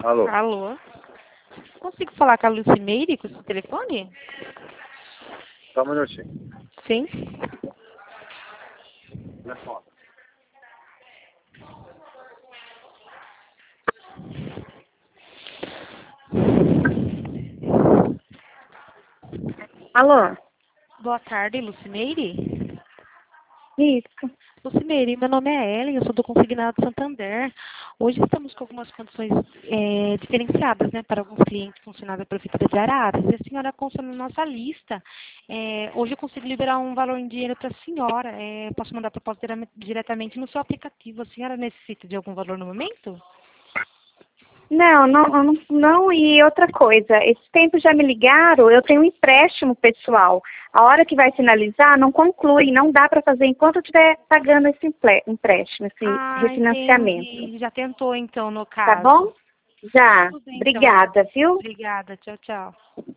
Alô? Alô? Consigo falar com a Lucimeire com o seu telefone? Só um minutinho. Sim. Telefone. Alô? Boa tarde, Lucimeire. Isso. Lucimeire, meu nome é Ellen, eu sou do Consignado Santander. Hoje estamos com algumas condições diferenciadas, né, para alguns clientes funcionários da Prefeitura de Araras. E a senhora consta na nossa lista. Hoje eu consigo liberar um valor em dinheiro para a senhora. Posso mandar a proposta diretamente no seu aplicativo. A senhora necessita de algum valor no momento? Não, e outra coisa, esse tempo já me ligaram, eu tenho um empréstimo pessoal. A hora que vai finalizar, não conclui, não dá para fazer enquanto eu estiver pagando esse empréstimo, esse refinanciamento. Entendi. Já tentou então, no Tá caso. bom? Já. Tudo bem, então. Obrigada, viu? Obrigada. Tchau, tchau.